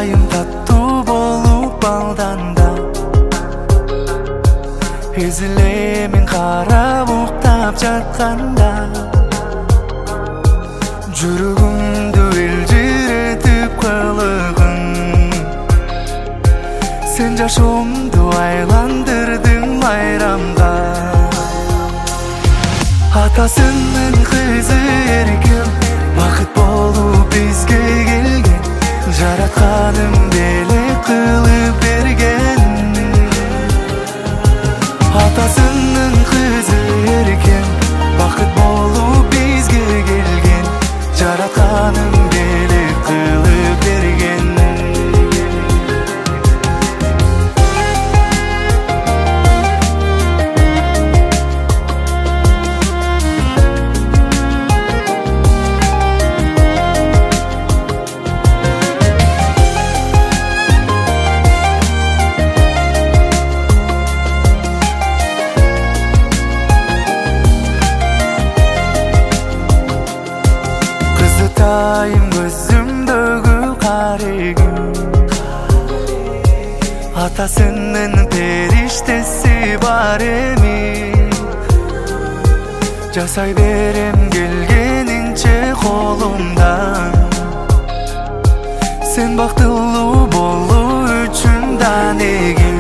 айым таттуу болуп балдан да эзилемин карап уктап жатканда жүрөгүмдү элжиретип кылыгың сен жашоомду айландырдың майрамга атасынын кызы эркем бакыт болуп бизге келген жаратканым белек кылып берген атасынын кызы эркем бакыт болуп бизге келген жаратканым белек кылып берген Кызытайым көзүмдөгү карегим атасынын периштеси бар эми жасай берем келгенинче колумдан сен бактылуу болуу үчүн данегим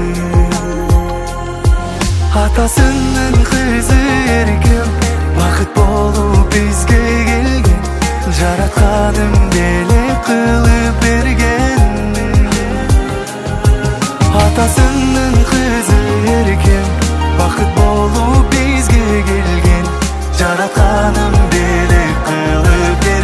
атасынын кызы эркем бакыт болуп бизге келген жаратканым белек кылып берген атасынын кызы эркем бакыт болуп бизге келген жаратканым белек кылып берген